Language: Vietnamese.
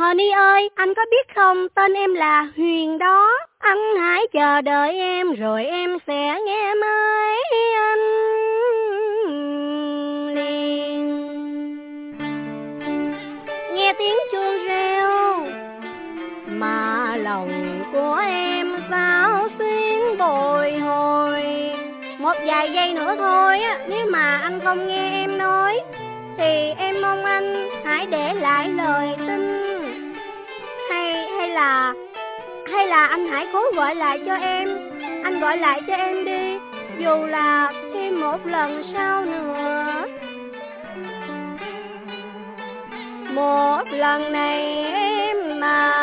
Honey ơi, anh có biết không, tên em là Huyền đó. Anh hãy chờ đợi em rồi em sẽ nghe máy anh liền. Nghe tiếng chuông reo mà lòng của em xao xuyến bồi hồi. Một vài giây nữa thôi á, nếu mà anh không nghe em nói thì em mong anh hãy để lại lời tin. Hay là anh hãy cố gọi lại cho em. Anh gọi lại cho em đi, dù là thêm một lần sau nữa. Một lần này em mà